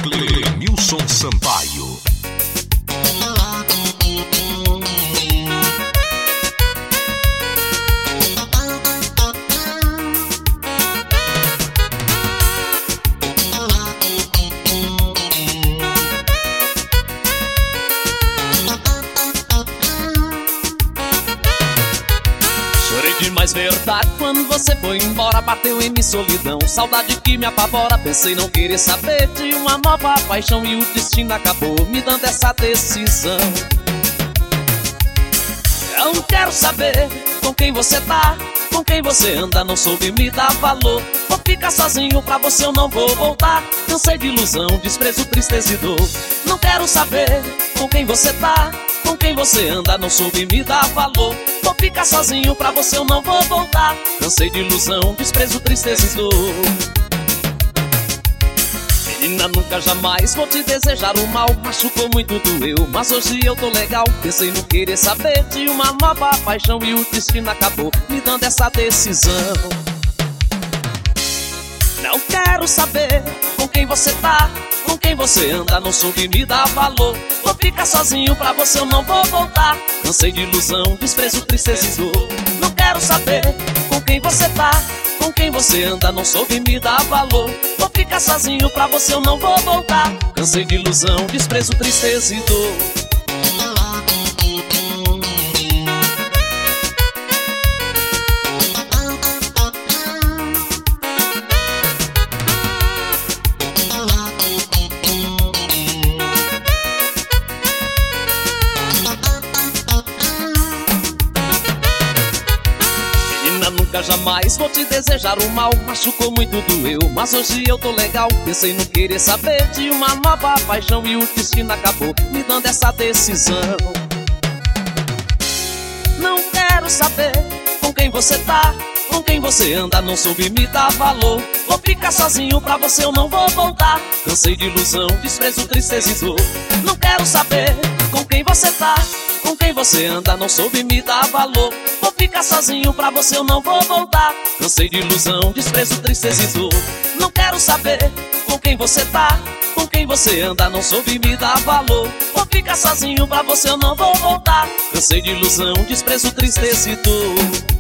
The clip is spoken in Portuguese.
Clemilson Sampaio. Mas verdade, quando você foi embora, bateu em mim solidão, saudade que me apavora. Pensei não querer saber de uma nova paixão e o destino acabou me dando essa decisão. Eu não quero saber com quem você tá, com quem você anda, não soube me dar valor. Vou ficar sozinho, pra você eu não vou voltar. Cansei de ilusão, desprezo, tristeza e dor. Não quero saber com quem você tá, com quem você anda, não soube me dar valor. Vou ficar sozinho, pra você eu não vou voltar. Cansei de ilusão, desprezo, tristeza e dor. Menina, nunca jamais vou te desejar o mal. Machucou muito, doeu, mas hoje eu tô legal. Pensei não querer saber de uma nova paixão e o destino acabou me dando essa decisão. Não quero saber com quem você tá, com quem você anda, não soube me dar valor. Vou ficar sozinho, pra você eu não vou voltar. Cansei de ilusão, desprezo, tristeza e dor. Não quero saber com quem você tá, com quem você anda, não soube me dar valor. Vou ficar sozinho, pra você eu não vou voltar. Cansei de ilusão, desprezo, tristeza e dor. Nunca jamais vou te desejar o mal. Machucou muito, doeu, mas hoje eu tô legal. Pensei não querer saber de uma nova paixão e o destino acabou me dando essa decisão. Não quero saber com quem você tá, com quem você anda, não soube me dar valor. Vou ficar sozinho, pra você eu não vou voltar. Cansei de ilusão, desprezo, tristeza e dor. Não quero saber com quem você tá, com quem você anda, não soube me dar valor. Vou ficar sozinho, pra você eu não vou voltar. Cansei de ilusão, desprezo, tristeza e dor. Não quero saber com quem você tá, com quem você anda, não soube me dar valor. Vou ficar sozinho, pra você eu não vou voltar. Cansei de ilusão, desprezo, tristeza e dor.